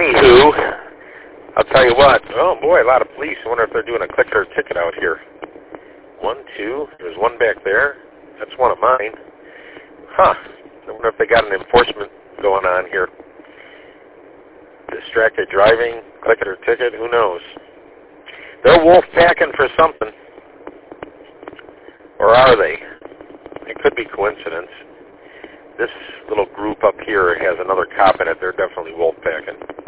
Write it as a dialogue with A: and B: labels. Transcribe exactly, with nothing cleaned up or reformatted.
A: Anywho, I'll tell you what. Oh, boy, a lot of police. I wonder if they're doing a click it or ticket out here. One, two. There's one back there. That's one of mine. Huh. I wonder if they got an enforcement going on here. Distracted driving, click it or ticket, who knows? They're wolf packing for something. Or are they? It could be coincidence. This little group up here has another cop in it. They're definitely wolf packing.